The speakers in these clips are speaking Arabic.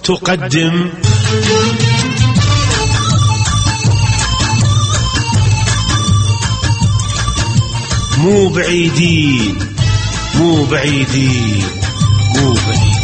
تقدم مو بعيدين مو بعيدين مو بعيدين.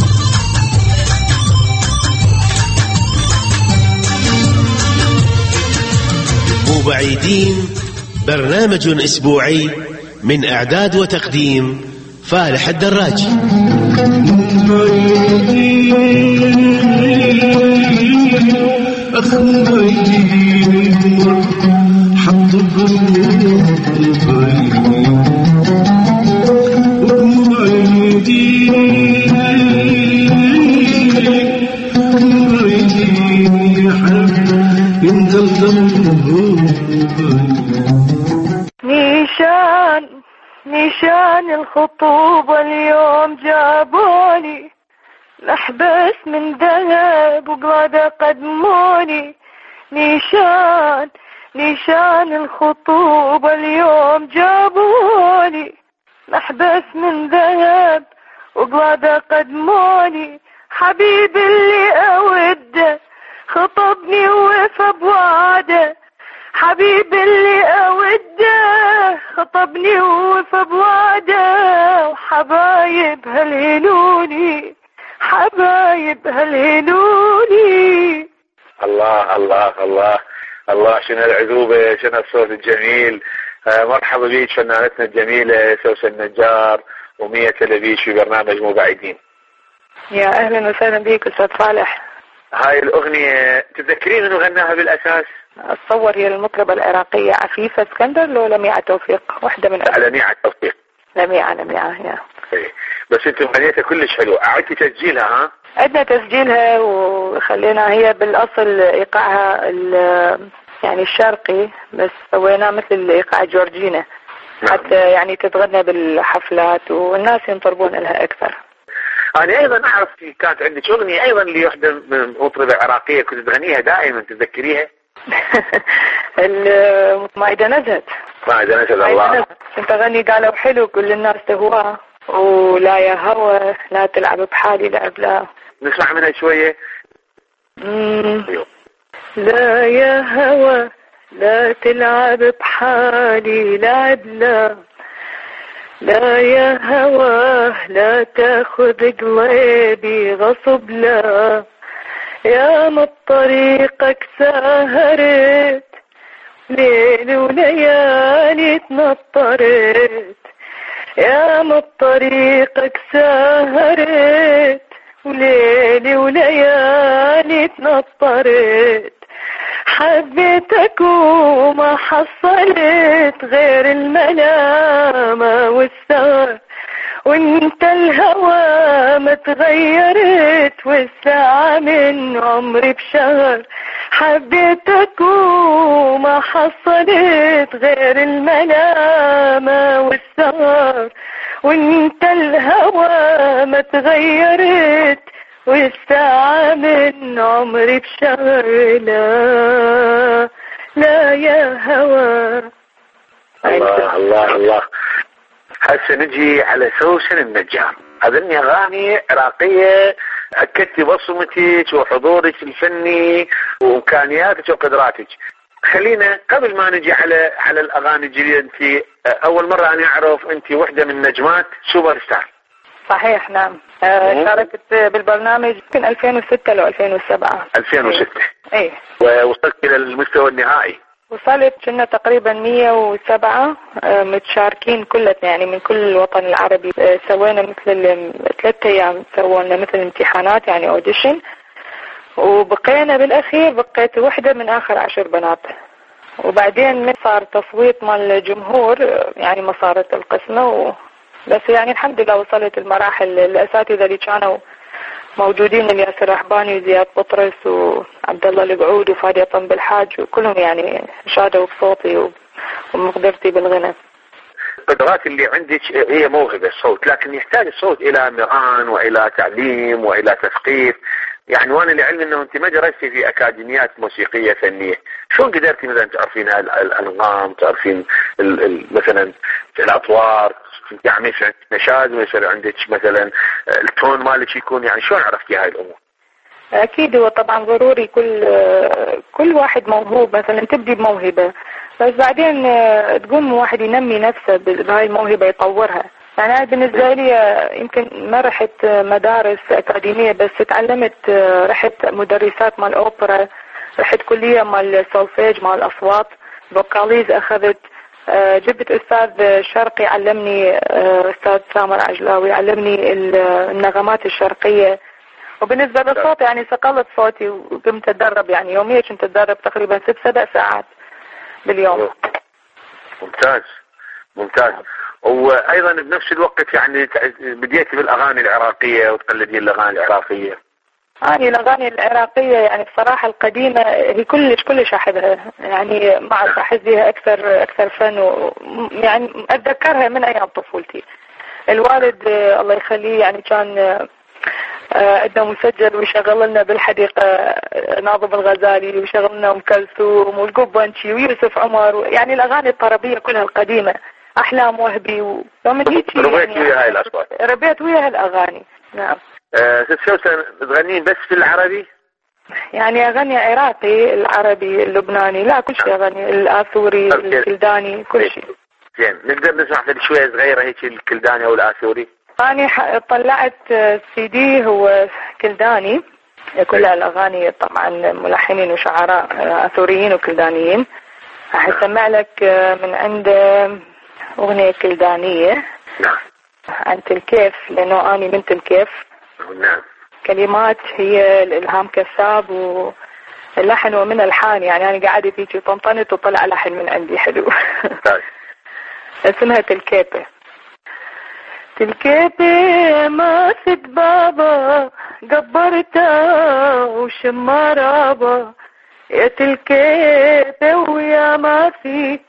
مو بعيدين برنامج أسبوعي من إعداد وتقديم فالح الدراجي. نيشان الخطوبة اليوم جابوني محبس من ذهب وقادة قدموني. نيشان الخطوبة اليوم جابوني محبس من ذهب وقادة قدموني. حبيبي اللي أوده خطبني ووفى بوعده. حبيبي اللي أوده خطبني ووفى بوعده. وحبايب هالهنوني حبايب هالهنوني. الله الله الله الله، شنو العذوبة، شنو الصوت الجميل. مرحبا بيك فنانتنا الجميلة سوسن النجار ومية تلبيش في برنامج مو بعيدين. يا أهلا وسهلا بيك أستاذ صالح. هاي الأغنية تتذكرين انه غناها بالأساس؟ أتصور هي المطربة العراقية عفيفة اسكندر لو لميعة توفيق، واحدة من لميعة توفيق. لميعة يا إيه. بس انتم غنيتها كلش حلو، أعدتي تسجيلها؟ ها؟ عدنا تسجيلها وخلينا هي بالأصل إيقاعها يعني الشرقي، بس سويناه مثل إيقاع جورجينا. نعم. حتى يعني تتغنى بالحفلات والناس ينطربون لها أكثر. أنا أيضا أعرف كانت عندك أغنية أيضا لوحدة من مطربة عراقية كنت تغنيها دائما، تتذكريها؟ مائدة نزهت. مائدة نزهت. الله. كنت أغني قالوا حلو كل الناس تهواه ولا يا هوى لا تلعب بحالي لعب لا. نسمع منها شوية. لا يا هوى لا تلعب بحالي لعب لا. لا يا هوى لا تاخذ قلبي غصب لا. يا ما بطريقك سهرت ليل وليالي تنطرت. يا ما بطريقك سهرت وليل وليالي تنطرت. حبيتك وما حصلت غير الملامة والسهر، وانت الهوى ما تغيرت والساعة من عمري بشهر. حبيتك وما حصلت غير الملامة والسهر، وانت الهوى ما تغيرت والساعة من عمري بشهر. لا يا هوى. الله الله الله. هسه نجي على سوسن النجار. أظني أغاني عراقية أكدتي بصمتك وحضورك الفني وإمكانياتك وقدراتك. خلينا قبل ما نجي على الأغاني الجديدة، أنت أول مرة أنا أعرف أنت واحدة من نجمات سوبر ستار. صحيح نعم. شاركت بالبرنامج يمكن 2006 لو 2007. 2006. ايه. ووصلت إلى المستوى النهائي. وصلت كنا تقريبا 107 متشاركين كلتنا يعني من كل الوطن العربي. سوينا مثل 3 أيام سوينا مثل امتحانات يعني اوديشن، وبقينا بالأخير بقيت واحدة من آخر 10 بنات. وبعدين من صار تصويت مال الجمهور يعني ما صارت القسمة بس يعني الحمد لله وصلت المراحل. الأساتذة اللي كانوا موجودين الياسر رحباني وزياد بطرس وعبد الله القعود وفادي طنب الحاج وكلهم يعني شادوا بصوتي ومقدرتي بالغنى. القدرات اللي عندك هي موهبة الصوت، لكن يحتاج الصوت إلى مرآن وإلى تعليم وإلى تثقيف. يعني وانا لعلم انه انت ما درستي في اكاديميات موسيقيه فنيه، شلون قدرتي مثلا تعرفين الانغام، تعرفين مثلا الاطوار، يعني نشاز مثلا عندك مثلا التون مالك يكون، يعني شلون عرفتي هاي الامور؟ أكيد هو طبعا ضروري كل واحد موهوب مثلا تبدي بموهبة بس بعدين تقوم واحد ينمي نفسه بهاي الموهبة يطورها. يعني أنا بالنسبة لي يمكن ما رحت مدارس أكاديمية بس تعلمت، رحت مدرسات مال أوبرا، رحت كلية مال سولفيج مال الأصوات، فوكاليز أخذت، جبت أستاذ شرقي علمني، أستاذ سامر عجلاوي علمني النغمات الشرقية. وبالنسبة للصوت يعني صقلت صوتي وقمت أتدرب يعني يوميا كنت أتدرب تقريبا 6-7 ساعات باليوم. ممتاز ممتاز. وأيضا بنفس الوقت يعني بديتي بالأغاني العراقية وتقلدين الأغاني العراقية. الأغاني العراقية يعني بصراحة القديمة هي كلش أحبها، يعني ما أعرف أحس بها أكثر فن يعني أتذكرها من أيام طفولتي. الوالد الله يخليه يعني كان عندنا مسجل ويشغل لنا بالحديقة ناظم الغزالي ويشغل لنا أم كلثوم والقبنشي ويوسف عمر، يعني الأغاني الطربية كلها القديمة، أحلام وهبي ويوم جيت ربيت ويا هاي الأصوات. ربيت ويا هالأغاني. نعم. سوسن تغنين بس بالعربي؟ يعني أغني عراقي، العربي، اللبناني، لا كل شيء أغني، الآثوري، الكلداني، كل شيء. زين نقدر نسمع شوية صغيرة هيك الكلداني أو الآثوري؟ أنا طلعت CD هو كلداني، كلها الأغاني طبعا ملحنين وشعراء آثوريين وكلدانيين. راح أسمع لك من عند أغنية كلدانية. نعم. عن الكيف لأنه أنا بنت الكيف. نعم. كلمات هي الإلهام كساب واللحن ومن الحان، يعني أنا قاعدة فيك طنطنت وطلع لحن من عندي حلو. اسمها تلكيبة. تلكيبة ما ست بابا قبرتها وشمارابا، يا تلكيبة ويا ما في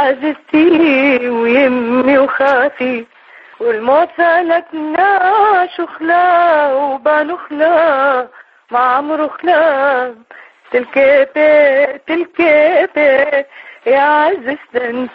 عززتي ويمي وخافي، والموت سالتنا شخلا وبانو خلا ما عمرو خلا، تلكيبة تلكيبة يا عززتن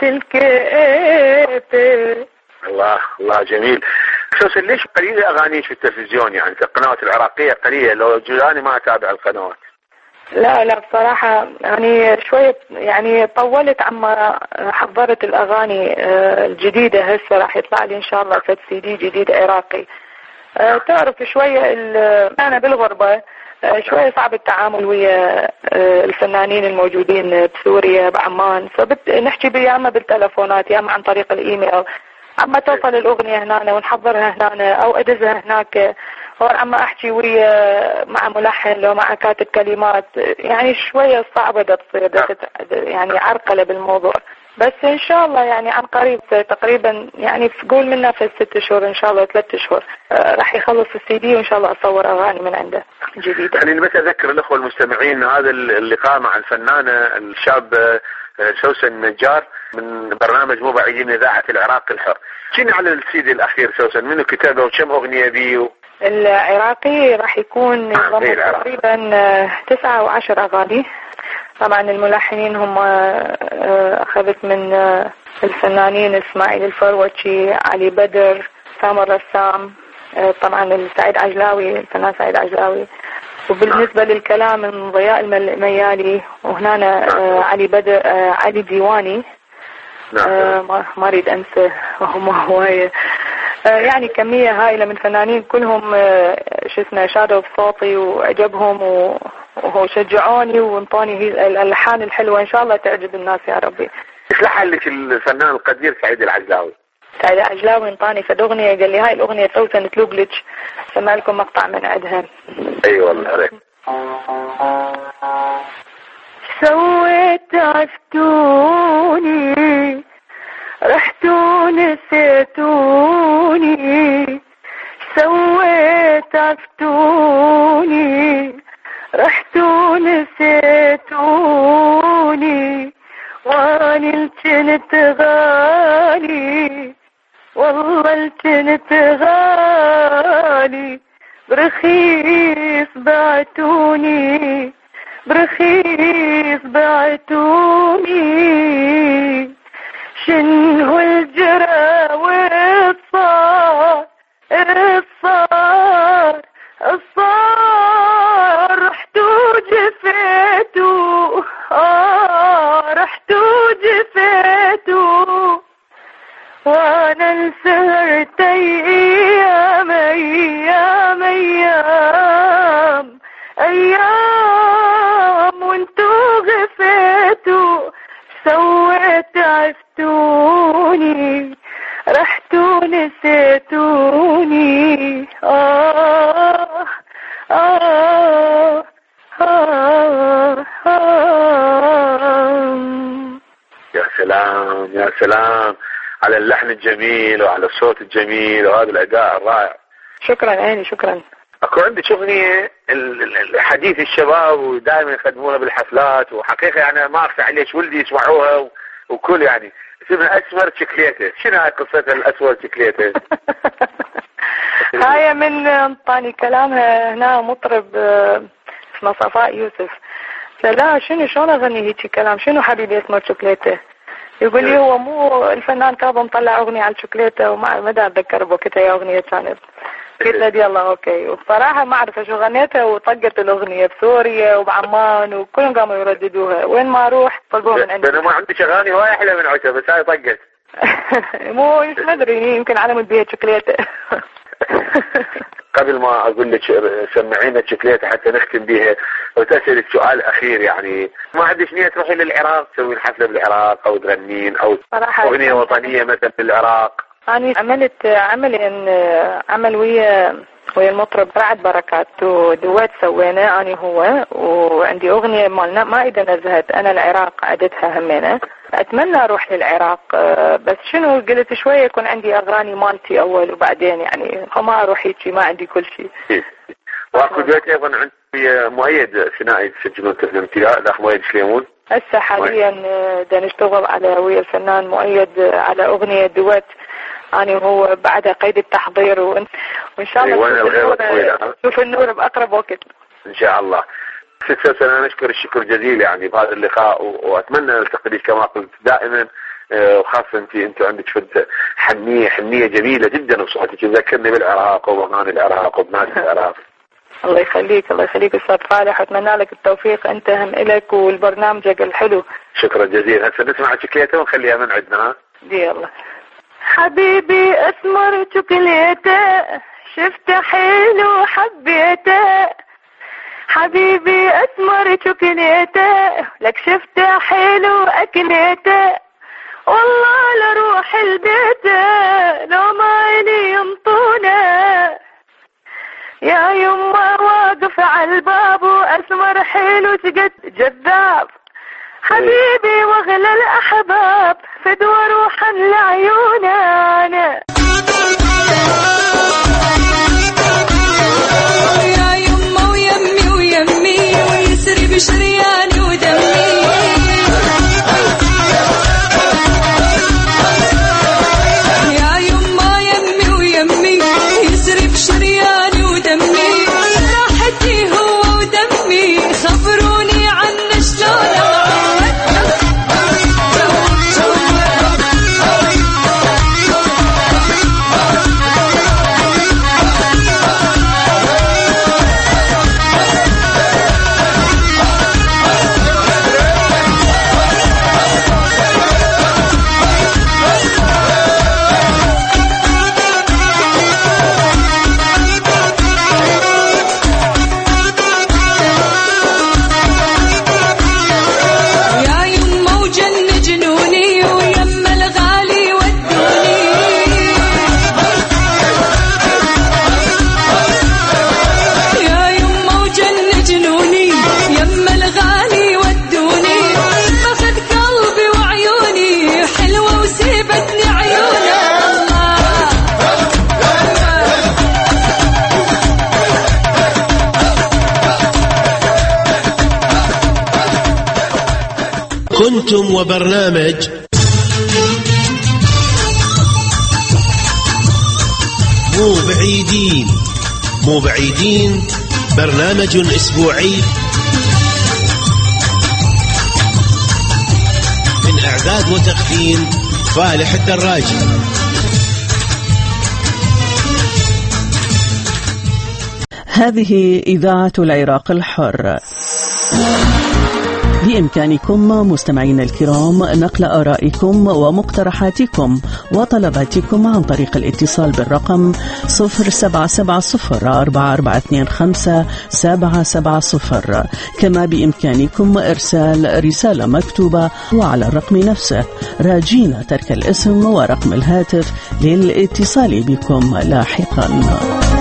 تلكيبة. الله جميل. سوسن ليش قليلة أغاني في التلفزيون؟ يعني في القنوات العراقية قليلة، لو جولاني ما أتابع القنوات. لا بصراحة يعني شوية يعني طولت عما حضرت الأغاني الجديدة. هسه راح يطلع لي إن شاء الله CD جديد عراقي. تعرف شوية أنا بالغربة شوية صعب التعامل ويا الفنانين الموجودين بسوريا بعمان، فنحكي يا اما بالتلفونات يا اما عن طريق الإيميل، عما توصل الأغنية هنا ونحضرها هنا أو أدزها هناك، أو عما أحكي ويا مع ملحن لو مع كاتب كلمات، يعني شوية صعبة تصير يعني عرقلة بالموضوع. بس إن شاء الله يعني عن قريب تقريبا يعني قول منا في 6 شهور إن شاء الله 3 شهور راح يخلص CD وإن شاء الله أصور أغاني من عنده جديدة. خليني بس أذكر الأخوة المستمعين هذا اللقاء مع الفنانة الشاب سوسن النجار من برنامج مو بعيدين من إذاعة العراق الحر. شنو على الCD الأخير سوسن؟ منو كتابه وكم أغنية بيه؟ العراقي راح يكون تقريبا 9 أو 10 أغاني. طبعا الملحنين هم أخذت من الفنانين إسماعيل الفروتشي، علي بدر، سامر رسام، طبعا سعيد عجلاوي، الفنان سعيد عجلاوي. وبالنسبة للكلام من ضياء الميالي، وهنا علي بدر، علي ديواني، ما أريد أنسى وهم هواية، يعني كمية هائلة من فنانين كلهم شادوا بصوتي وعجبهم وهو شجعوني وانطوني الألحان الحلوة. إن شاء الله تعجب الناس يا ربي. إيش لحن لك الفنان القدير سعيد العجلاوي؟ سعيد العجلاوي انطاني في أغنية قال لي هاي الأغنية سوسن تلوقلج، سمع لكم مقطع من عندها. أي والله. سويت عفتوني رحتوا نسيتوني، سويت عفتوني رحتوا نسيتوني، واني الجنت غالي والله الجنت غالي، برخيص بعتوني برخيص بعتوني، شنو الجرى والصار الصار يا سلام على اللحن الجميل وعلى الصوت الجميل وهذا الأداء الرائع. شكرا عيني، شكرا. أكو عندك أغنية حديث الشباب ودائما يقدمونها بالحفلات، وحقيقة يعني ما أخفى عليك ولدي يسمعوها وكل يعني اسمها أسمر شكليته. شنو هاي قصتها الأسمر شكليته؟ هاي من طاني كلامها هنا مطرب اسمه صفاء يوسف. لا شنو شلون أغني هيك كلام؟ شنو حبيبي أسمر شكليته؟ يقول لي هو مو الفنان كاظم طلع أغنية على الشوكولاتة وما مدى أتذكر بوقتها يا أغنية كانت. قلت له دي الله أوكي. وبصراحة ما أعرف شو غنيتها وطقت الأغنية بسوريا وبعمان وكلهم قاموا يرددوها، وين ما أروح طلبوها من عندي. أنا ما عندي أغاني هواي أحلى من عشا، بس هاي طقت. مو ما أدري يمكن علمت بيها شوكولاتة. قبل ما أقول لك سمعينا الشوكولاتة حتى نختم بيها وتسألك سؤال أخير، يعني ما عندك نية تروحي للعراق تسوين حفلة بالعراق أو تغنين أو أغنية وطنية مثلا بالعراق؟ أنا عملت عمل ويا المطرب رعد بركات ودوات سوينا أنا هو، وعندي أغنية مالنا ما إذا نزهت أنا العراق عدتها همينة. أتمنى أروح للعراق، بس شنو قلت شوية يكون عندي أغاني مالتي أول وبعدين يعني ما أروح هيك ما عندي كل شيء. وأكو دوت أيضا عندي مؤيد ثنائي تسجلون الامتلاء الأخ مؤيد سليمون. هسه حاليا دا نشتغل على ويا الفنان مؤيد على أغنية دوات أنا وهو بعدها قيد التحضير وإن شاء الله نشوف النور بأقرب وقت إن شاء الله. ست أنا نشكر الشكر جزيل يعني بهذا اللقاء، وأتمنى نلتقي كما قلت دائما، وخاصة أنت عندك فد حنية جميلة جدا وصوتك تذكرني بالعراق وأغاني العراق وبنات العراق. الله يخليك الله يخليك أستاذ فالح، وأتمنى لك التوفيق أنت هم إلك والبرنامجك الحلو. شكرا جزيلا. هسه نسمع شوكولاتة ونخليها من عندنا. دي الله. حبيبي أسمر شوكولاتة شفته حلو حبيته، حبيبي أسمر شوكولاتة لك شفته حلو أكلته، والله لروح البيت لو ما إلي ينطونه، يا يما واقف على الباب وأسمر حلو شقد جذاب، حبيبي واغلى الأحباب فدوى روحا لعيوننا. يا يما ويمي ويمي ويسري بشرياني ودمي، يا يما يمي ويمي يسري بشرياني ودمي، راحتي هو ودمي خبروني عنه شلون. كنتم وبرنامج مو بعيدين برنامج أسبوعي من إعداد وتقديم فالح الدراجي. هذه إذاعة العراق الحر. بإمكانكم مستمعينا الكرام نقل آرائكم ومقترحاتكم وطلباتكم عن طريق الاتصال بالرقم 07704425-770. كما بإمكانكم إرسال رسالة مكتوبة وعلى الرقم نفسه، راجين ترك الاسم ورقم الهاتف للاتصال بكم لاحقا.